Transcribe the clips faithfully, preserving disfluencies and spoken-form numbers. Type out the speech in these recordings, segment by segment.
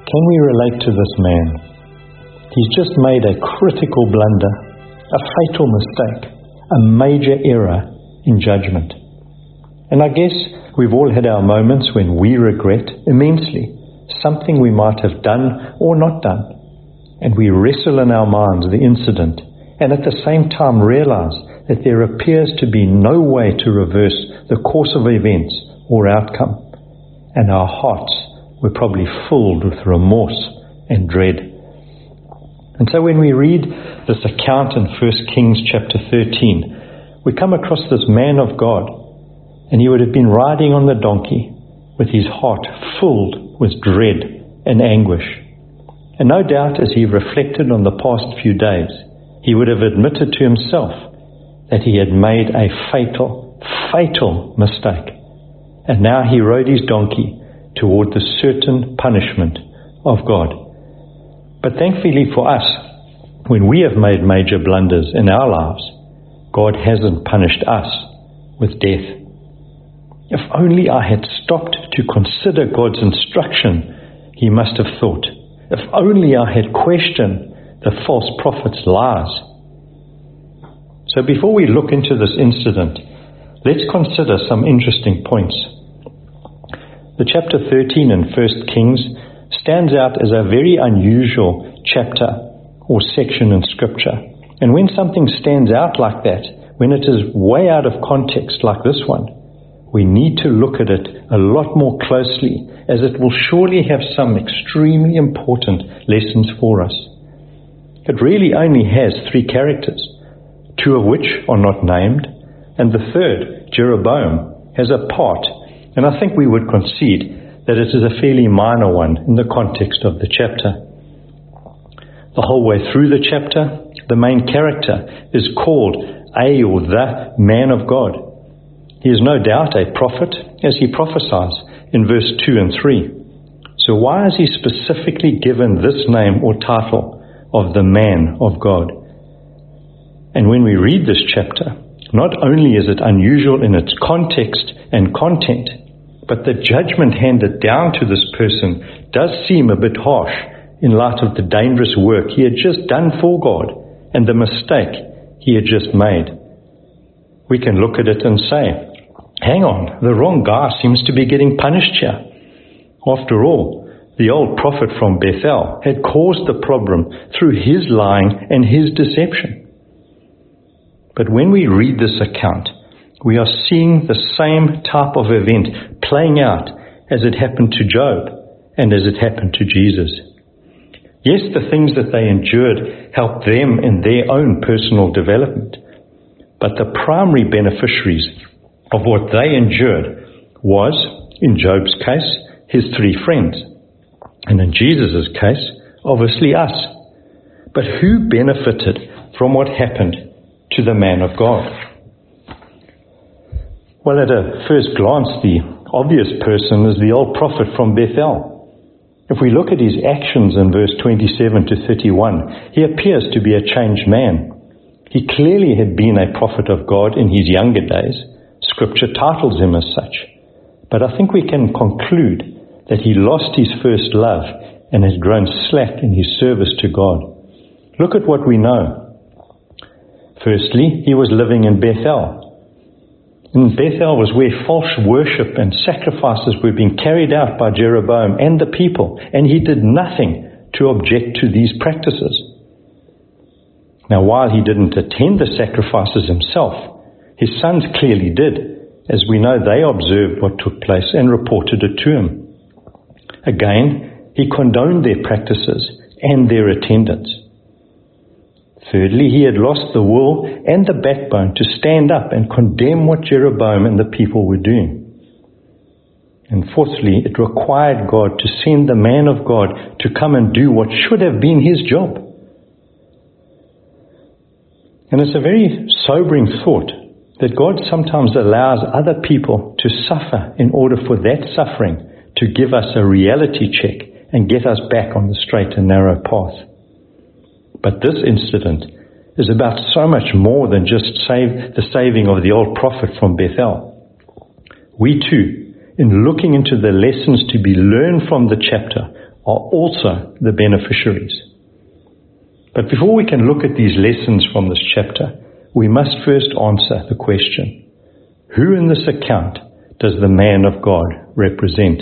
Can we relate to this man? He's just made a critical blunder, a fatal mistake, a major error in judgment. And I guess we've all had our moments when we regret immensely something we might have done or not done. And we wrestle in our minds the incident and at the same time realize that there appears to be no way to reverse the course of events or outcome. And our hearts were probably filled with remorse and dread. And so when we read this account in First Kings chapter thirteen, we come across this man of God, and he would have been riding on the donkey with his heart filled with dread and anguish. And no doubt as he reflected on the past few days, he would have admitted to himself that he had made a fatal, fatal mistake. And now he rode his donkey toward the certain punishment of God. But thankfully for us, when we have made major blunders in our lives, God hasn't punished us with death. If only I had stopped to consider God's instruction, he must have thought. If only I had questioned the false prophet's lies. So before we look into this incident, let's consider some interesting points. The chapter thirteen in First Kings stands out as a very unusual chapter or section in Scripture. And when something stands out like that, when it is way out of context like this one, we need to look at it a lot more closely, as it will surely have some extremely important lessons for us. It really only has three characters, two of which are not named, and the third, Jeroboam, has a part, and I think we would concede that it is a fairly minor one in the context of the chapter. The whole way through the chapter, the main character is called a or the man of God. He is no doubt a prophet, as he prophesies in verse two and three. So why is he specifically given this name or title of the man of God? And when we read this chapter, not only is it unusual in its context and content, but the judgment handed down to this person does seem a bit harsh in light of the dangerous work he had just done for God and the mistake he had just made. We can look at it and say, hang on, the wrong guy seems to be getting punished here. After all, the old prophet from Bethel had caused the problem through his lying and his deception. But when we read this account, we are seeing the same type of event playing out as it happened to Job and as it happened to Jesus. Yes, the things that they endured helped them in their own personal development, but the primary beneficiaries of what they endured was, in Job's case, his three friends, and in Jesus' case, obviously us. But who benefited from what happened to the man of God? Well, at a first glance, the obvious person is the old prophet from Bethel. If we look at his actions in verse twenty-seven to thirty-one, he appears to be a changed man. He clearly had been a prophet of God in his younger days. Scripture titles him as such. But I think we can conclude that he lost his first love and has grown slack in his service to God. Look at what we know. Firstly, he was living in Bethel. And Bethel was where false worship and sacrifices were being carried out by Jeroboam and the people, and he did nothing to object to these practices. Now, while he didn't attend the sacrifices himself, his sons clearly did, as we know they observed what took place and reported it to him. Again, he condoned their practices and their attendance. Thirdly, he had lost the will and the backbone to stand up and condemn what Jeroboam and the people were doing. And fourthly, it required God to send the man of God to come and do what should have been his job. And it's a very sobering thought that God sometimes allows other people to suffer in order for that suffering to give us a reality check and get us back on the straight and narrow path. But this incident is about so much more than just save the saving of the old prophet from Bethel. We too, in looking into the lessons to be learned from the chapter, are also the beneficiaries. But before we can look at these lessons from this chapter, we must first answer the question, who in this account does the man of God represent?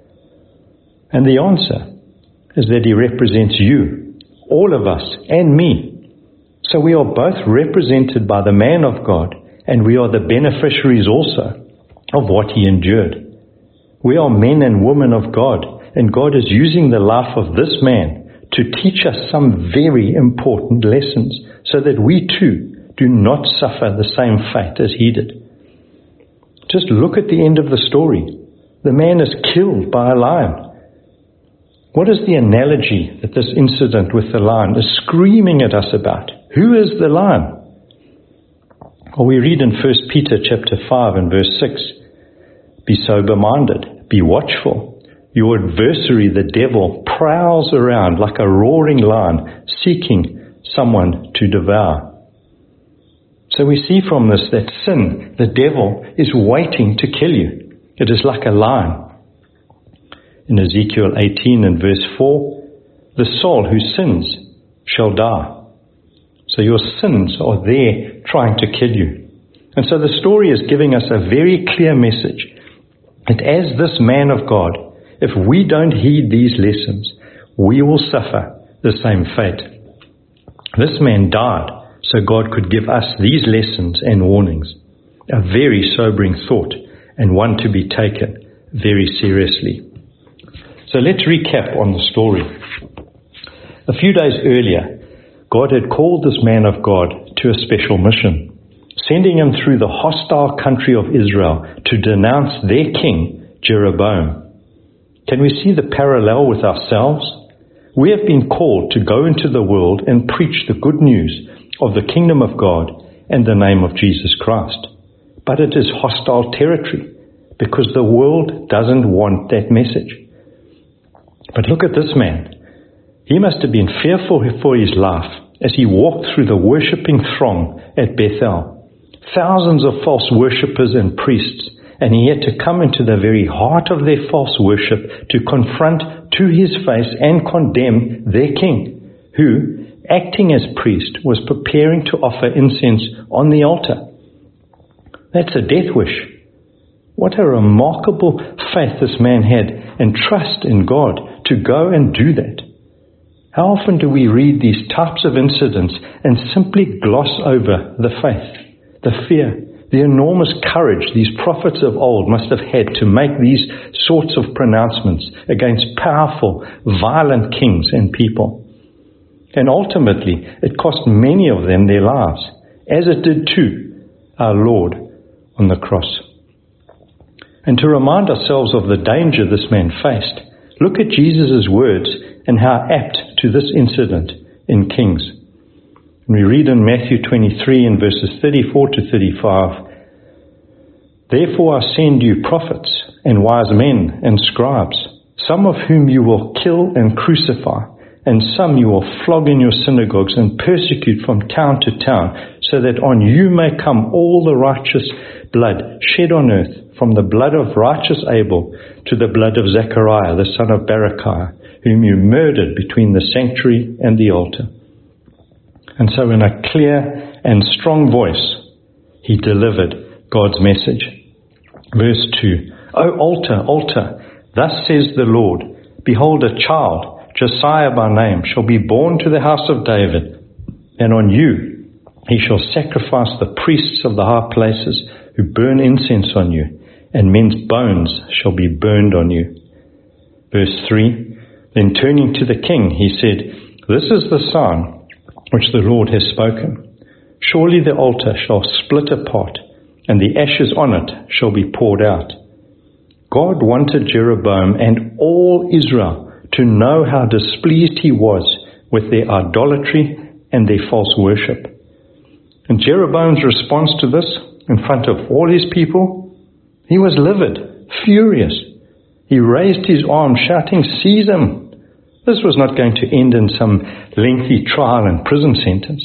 And the answer is that he represents you, all of us, and me. So we are both represented by the man of God, and we are the beneficiaries also of what he endured. We are men and women of God, and God is using the life of this man to teach us some very important lessons so that we too do not suffer the same fate as he did. Just look at the end of the story. The man is killed by a lion. What is the analogy that this incident with the lion is screaming at us about? Who is the lion? Well, we read in First Peter chapter five and verse six, be sober-minded, be watchful. Your adversary, the devil, prowls around like a roaring lion, seeking someone to devour. So we see from this that sin, the devil, is waiting to kill you. It is like a lion. In Ezekiel eighteen and verse four, the soul who sins shall die. So your sins are there trying to kill you. And so the story is giving us a very clear message that as this man of God, if we don't heed these lessons, we will suffer the same fate. This man died so God could give us these lessons and warnings. A very sobering thought, and one to be taken very seriously. So let's recap on the story. A few days earlier, God had called this man of God to a special mission, sending him through the hostile country of Israel to denounce their king, Jeroboam. Can we see the parallel with ourselves? We have been called to go into the world and preach the good news of the kingdom of God and the name of Jesus Christ. But it is hostile territory because the world doesn't want that message. But look at this man. He must have been fearful for his life as he walked through the worshipping throng at Bethel. Thousands of false worshippers and priests, and he had to come into the very heart of their false worship to confront to his face and condemn their king, who, acting as priest, was preparing to offer incense on the altar. That's a death wish. What a remarkable faith this man had and trust in God to go and do that. How often do we read these types of incidents and simply gloss over the faith, the fear, the enormous courage these prophets of old must have had to make these sorts of pronouncements against powerful, violent kings and people. And ultimately, it cost many of them their lives, as it did too our Lord on the cross. And to remind ourselves of the danger this man faced, look at Jesus' words and how apt to this incident in Kings. We read in Matthew twenty-three in verses thirty-four to thirty-five, therefore I send you prophets and wise men and scribes, some of whom you will kill and crucify, and some you will flog in your synagogues and persecute from town to town, so that on you may come all the righteous blood shed on earth, from the blood of righteous Abel to the blood of Zechariah, the son of Berechiah, whom you murdered between the sanctuary and the altar. And so in a clear and strong voice, he delivered God's message. Verse two, O altar, altar, thus says the Lord, behold, a child, Josiah by name, shall be born to the house of David, and on you he shall sacrifice the priests of the high places who burn incense on you, and men's bones shall be burned on you. Verse three, then turning to the king, he said, this is the sign which the Lord has spoken. Surely the altar shall split apart, and the ashes on it shall be poured out. God wanted Jeroboam and all Israel to know how displeased he was with their idolatry and their false worship. And Jeroboam's response to this, in front of all his people, he was livid, furious. He raised his arm, shouting, seize him. This was not going to end in some lengthy trial and prison sentence.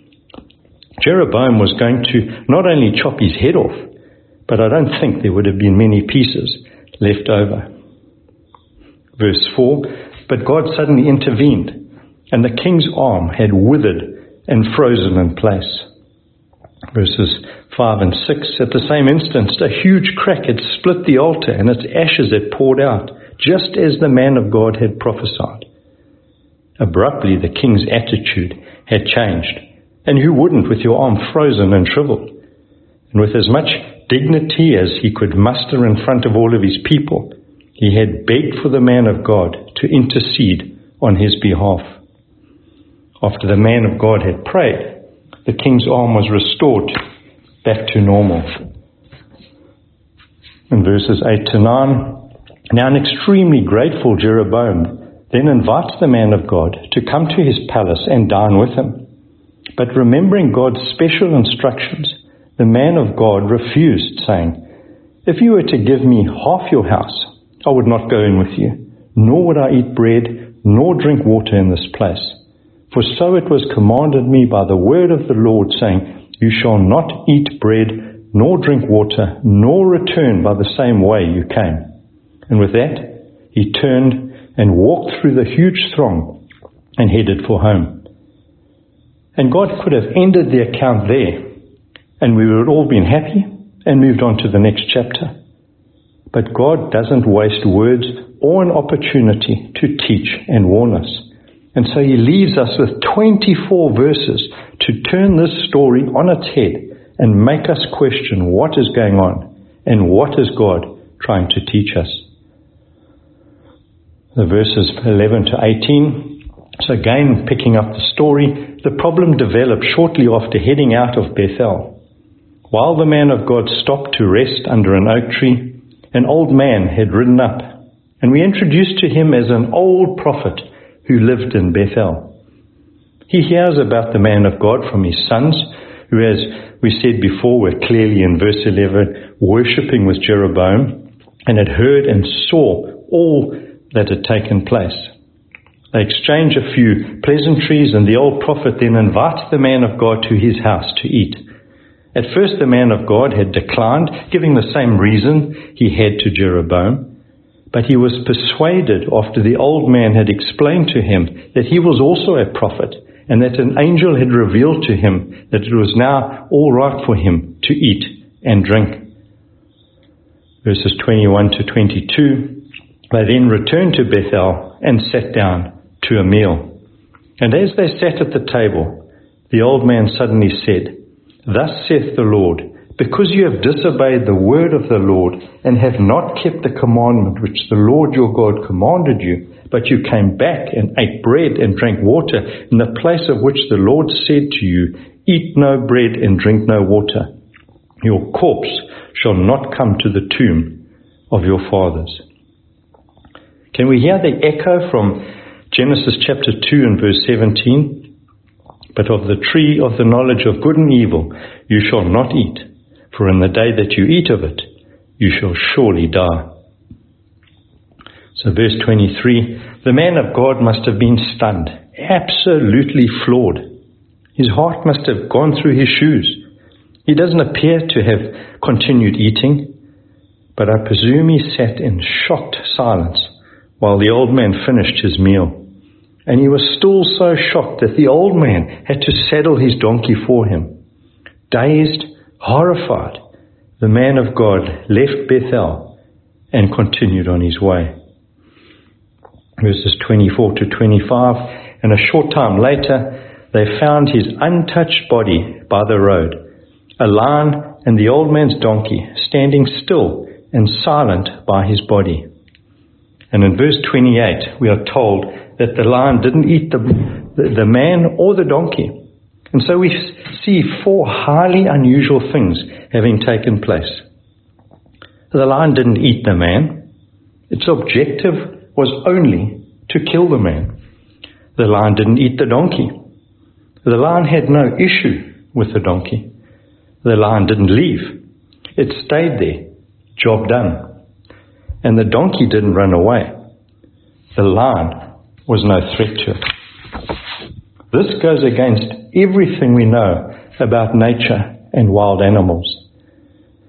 Jeroboam was going to not only chop his head off, but I don't think there would have been many pieces left over. Verse four, But God suddenly intervened, and the king's arm had withered and frozen in place. Verses five and six, at the same instant, a huge crack had split the altar, and its ashes had poured out, just as the man of God had prophesied. Abruptly, the king's attitude had changed. And who wouldn't, with your arm frozen and shriveled? And with as much dignity as he could muster in front of all of his people, he had begged for the man of God to intercede on his behalf. After the man of God had prayed, the king's arm was restored back to normal. In verses eight to nine, now an extremely grateful Jeroboam then invites the man of God to come to his palace and dine with him. But remembering God's special instructions, the man of God refused, saying, "If you were to give me half your house, I would not go in with you, nor would I eat bread, nor drink water in this place. For so it was commanded me by the word of the Lord, saying, you shall not eat bread, nor drink water, nor return by the same way you came." And with that, he turned and walked through the huge throng and headed for home. And God could have ended the account there, and we would have all been happy and moved on to the next chapter. But God doesn't waste words or an opportunity to teach and warn us. And so he leaves us with twenty-four verses to turn this story on its head and make us question what is going on and what is God trying to teach us. The verses eleven to eighteen, so again picking up the story, the problem developed shortly after heading out of Bethel. While the man of God stopped to rest under an oak tree, an old man had ridden up, and we introduced to him as an old prophet who lived in Bethel. He hears about the man of God from his sons, who, as we said before, were clearly in verse eleven, worshipping with Jeroboam, and had heard and saw all that had taken place. They exchange a few pleasantries, and the old prophet then invites the man of God to his house to eat. At first the man of God had declined, giving the same reason he had to Jeroboam, but he was persuaded after the old man had explained to him that he was also a prophet, and that an angel had revealed to him that it was now all right for him to eat and drink. Verses twenty-one to twenty-two, they then returned to Bethel and sat down to a meal. And as they sat at the table, the old man suddenly said, "Thus saith the Lord, because you have disobeyed the word of the Lord, and have not kept the commandment which the Lord your God commanded you, but you came back and ate bread and drank water in the place of which the Lord said to you, eat no bread and drink no water, your corpse shall not come to the tomb of your fathers." Can we hear the echo from Genesis chapter two and verse seventeen? "But of the tree of the knowledge of good and evil you shall not eat, for in the day that you eat of it, you shall surely die." So verse twenty-three, the man of God must have been stunned, absolutely floored. His heart must have gone through his shoes. He doesn't appear to have continued eating, but I presume he sat in shocked silence while the old man finished his meal. And he was still so shocked that the old man had to saddle his donkey for him. Dazed, horrified, the man of God left Bethel and continued on his way. Verses twenty-four to twenty-five, and a short time later, they found his untouched body by the road, a lion and the old man's donkey standing still and silent by his body. And in verse twenty-eight, we are told that the lion didn't eat the, the, the man or the donkey. And so we see four highly unusual things having taken place. The lion didn't eat the man. Its objective was only to kill the man. The lion didn't eat the donkey. The lion had no issue with the donkey. The lion didn't leave. It stayed there. Job done. And the donkey didn't run away. The lion was no threat to it. This goes against everything we know about nature and wild animals.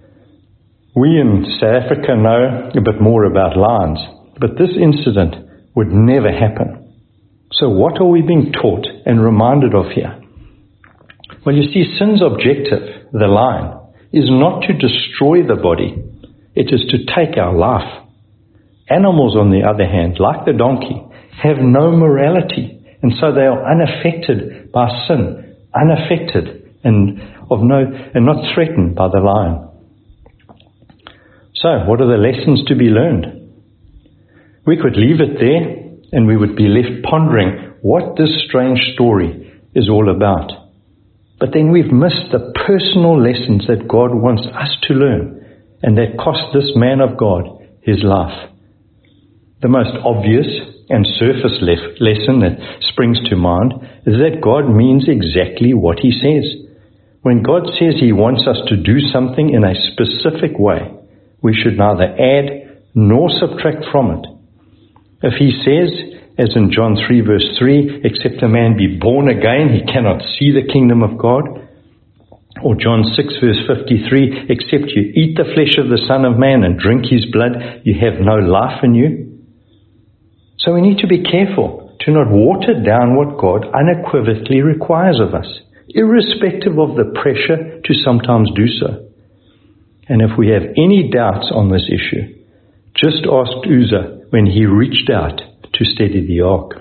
We in South Africa know a bit more about lions, but this incident would never happen. So what are we being taught and reminded of here? Well, you see, sin's objective, the line, is not to destroy the body. It is to take our life. Animals, on the other hand, like the donkey, have no morality, and so they are unaffected by sin, unaffected and of no and not threatened by the lion. So, what are the lessons to be learned? We could leave it there, and we would be left pondering what this strange story is all about. But then we've missed the personal lessons that God wants us to learn, and that cost this man of God his life. The most obvious and surface le- lesson that springs to mind is that God means exactly what he says. When God says he wants us to do something in a specific way, we should neither add nor subtract from it. If he says, as in John three verse three, except a man be born again, he cannot see the kingdom of God. Or John six verse fifty-three, except you eat the flesh of the Son of Man and drink his blood, you have no life in you. So we need to be careful to not water down what God unequivocally requires of us, irrespective of the pressure to sometimes do so. And if we have any doubts on this issue, just ask Uzzah when he reached out to steady the ark.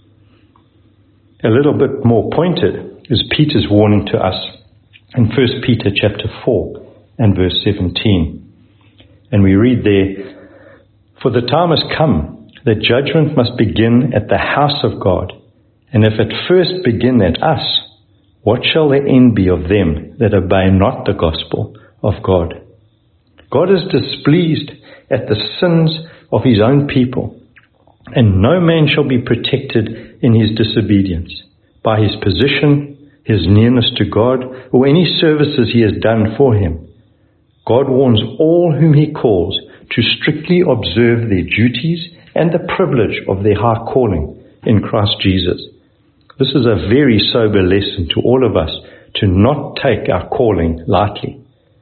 A little bit more pointed is Peter's warning to us in First Peter chapter four and verse seventeen. And we read there, "For the time has come that judgment must begin at the house of God. And if it first begin at us, what shall the end be of them that obey not the gospel of God?" God is displeased at the sins of his own people, and no man shall be protected in his disobedience by his position, his nearness to God, or any services he has done for him. God warns all whom he calls to strictly observe their duties and the privilege of their high calling in Christ Jesus. This is a very sober lesson to all of us, to not take our calling lightly.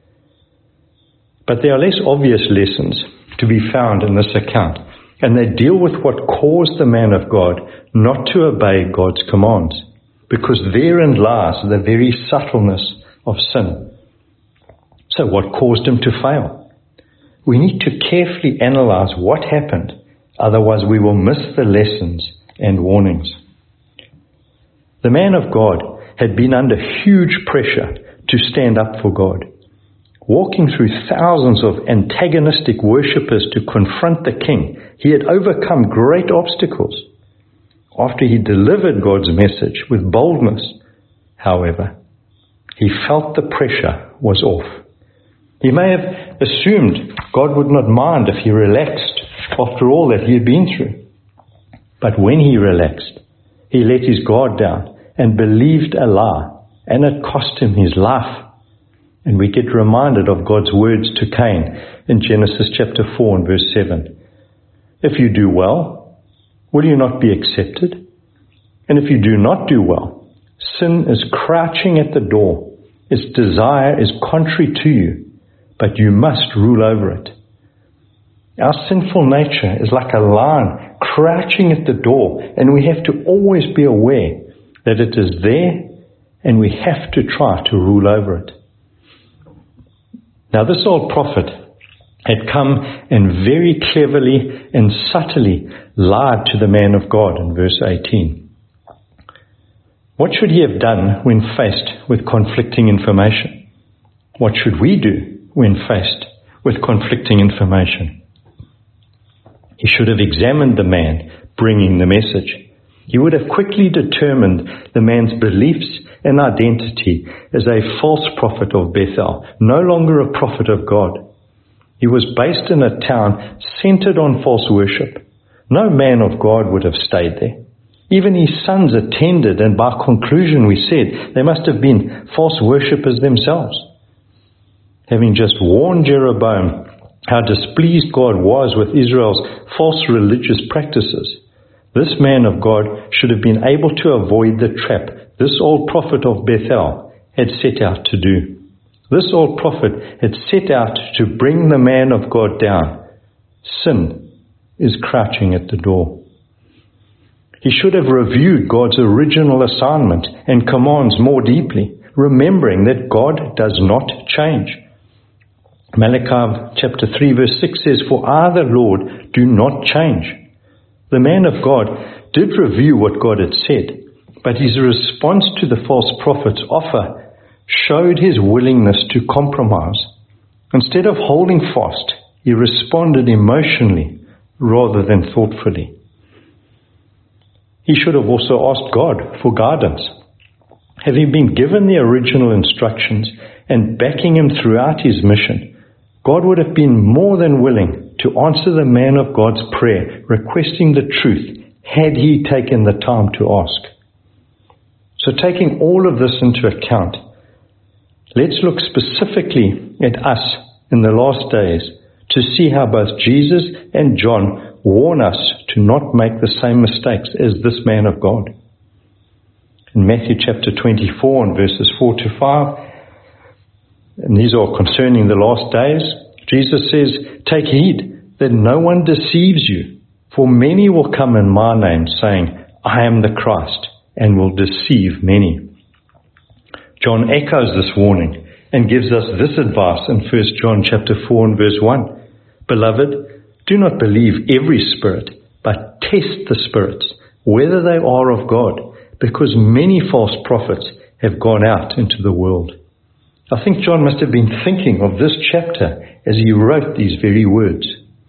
But there are less obvious lessons to be found in this account, and they deal with what caused the man of God not to obey God's commands, because therein lies the very subtleness of sin. So what caused him to fail? We need to carefully analyze what happened, otherwise we will miss the lessons and warnings. The man of God had been under huge pressure to stand up for God. Walking through thousands of antagonistic worshippers to confront the king, he had overcome great obstacles. After he delivered God's message with boldness, however, he felt the pressure was off. He may have assumed God would not mind if he relaxed after all that he had been through. But when he relaxed, he let his guard down and believed a lie, and it cost him his life. And we get reminded of God's words to Cain in Genesis chapter four and verse seven. If you do well, will you not be accepted? And if you do not do well, sin is crouching at the door. Its desire is contrary to you, but you must rule over it. Our sinful nature is like a lion crouching at the door, and we have to always be aware that it is there, and we have to try to rule over it. Now, this old prophet had come and very cleverly and subtly lied to the man of God in verse eighteen. What should he have done when faced with conflicting information? What should we do when faced with conflicting information? He should have examined the man bringing the message. He would have quickly determined the man's beliefs and identity as a false prophet of Bethel, no longer a prophet of God. He was based in a town centered on false worship. No man of God would have stayed there. Even his sons attended, and by conclusion we said they must have been false worshippers themselves. Having just warned Jeroboam how displeased God was with Israel's false religious practices, this man of God should have been able to avoid the trap this old prophet of Bethel had set out to do. This old prophet had set out to bring the man of God down. Sin is crouching at the door. He should have reviewed God's original assignment and commands more deeply, remembering that God does not change. Malachi chapter three verse six says, "For I, the Lord, do not change." The man of God did review what God had said, but his response to the false prophet's offer showed his willingness to compromise. Instead of holding fast, he responded emotionally rather than thoughtfully. He should have also asked God for guidance. Having been given the original instructions and backing him throughout his mission, God would have been more than willing to answer the man of God's prayer, requesting the truth, had he taken the time to ask. So taking all of this into account, let's look specifically at us in the last days to see how both Jesus and John warn us to not make the same mistakes as this man of God. In Matthew chapter twenty-four and verses four to five, and these are concerning the last days, Jesus says, "Take heed that no one deceives you, for many will come in my name, saying, 'I am the Christ,' and will deceive many." John echoes this warning and gives us this advice in First John chapter four and verse one. "Beloved, do not believe every spirit, but test the spirits, whether they are of God, because many false prophets have gone out into the world." I think John must have been thinking of this chapter as he wrote these very words.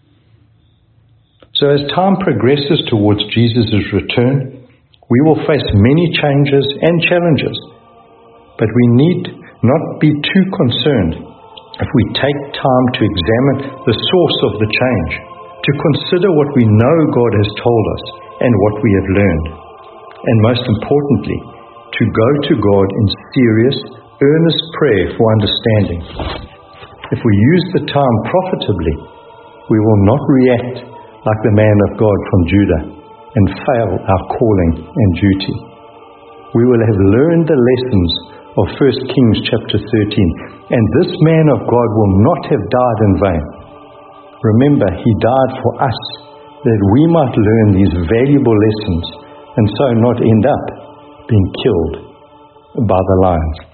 So as time progresses towards Jesus' return, we will face many changes and challenges, but we need not be too concerned if we take time to examine the source of the change, to consider what we know God has told us and what we have learned, and most importantly, to go to God in serious, earnest prayer for understanding. If we use the time profitably, we will not react like the man of God from Judah and fail our calling and duty. We will have learned the lessons of First Kings chapter thirteen, and this man of God will not have died in vain. Remember, he died for us, that we might learn these valuable lessons and so not end up being killed by the lions.